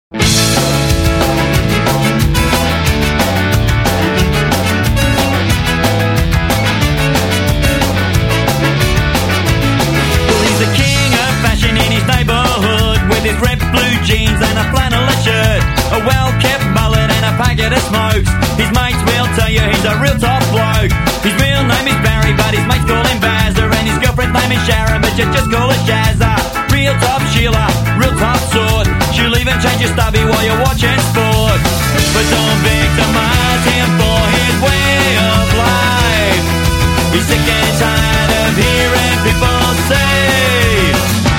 Jeans and a flannelette shirt, a well-kept mullet and a packet of smokes. His mates will tell you he's a real top bloke. His real name is Barry, but his mates call him Bazza, and his girlfriend's name is Sharon, but you just call her Shazza. Real top Sheila, real top sort. She'll even change your stubby while you're watching sport. But don't victimize him for his way of life. He's sick and tired of hearing people say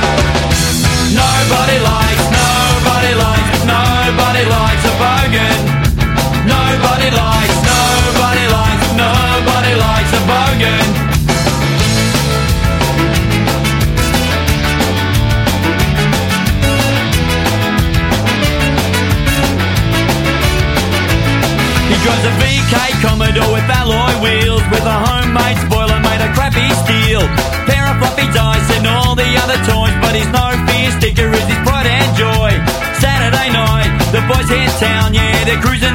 nobody likes a bogan. Nobody likes a bogan. He drives a VK Commodore with alloy wheels, with a homemade spoiler made of crappy steel, pair of floppy dice and all the other toys, but he's no fear sticker is his pride and joy. Saturday night, the boys hit town, yeah, they're cruising